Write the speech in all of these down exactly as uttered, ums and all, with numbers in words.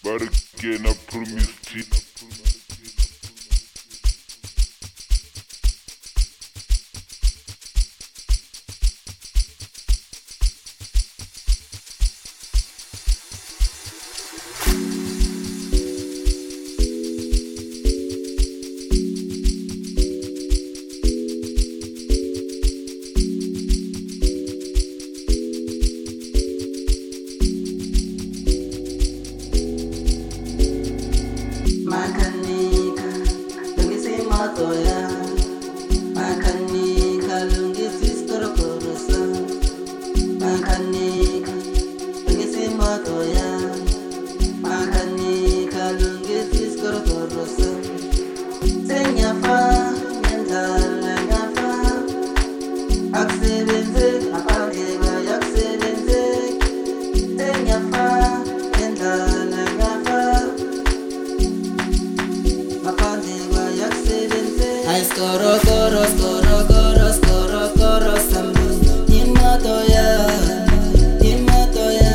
But again, I promise you. Makanika, lungisi moto ya. Makanika, lungisi skorokorusa. Makanika, lungisi moto ya. Makanika, lungisi skorokorusa. Senyafa, nyandala nyafa. Aksebenze, apandega yaksebenze. Senyafa, nyandala nyafa. Ay skoro koro skoro koro skoro koro sambu Nimato ya, nimato ya.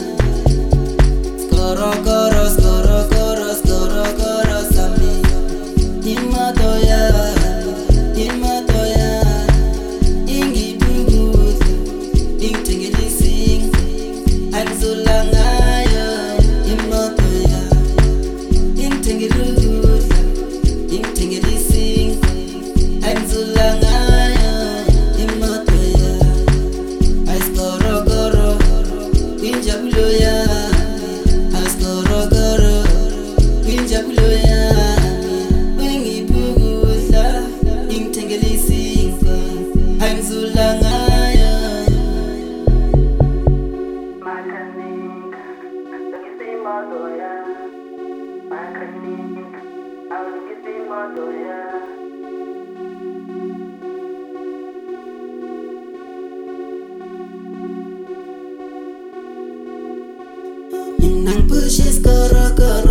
Skoro koro skoro koro skoro koro sambu Nimato ya, nimato ya. Ingi buguza, ing tingili sing Anzulanga ya, nimato ya. Ing tingili buguza, ing tingili sing Anzulangaya, imatoya. Askoro goro, winjabuloya. Askoro goro, winjabuloya. Wingi buguza, intengeli Anzulangaya. Makanika, lungisi motoya. Makanika, lungisi motoya. Nang pushes koro koro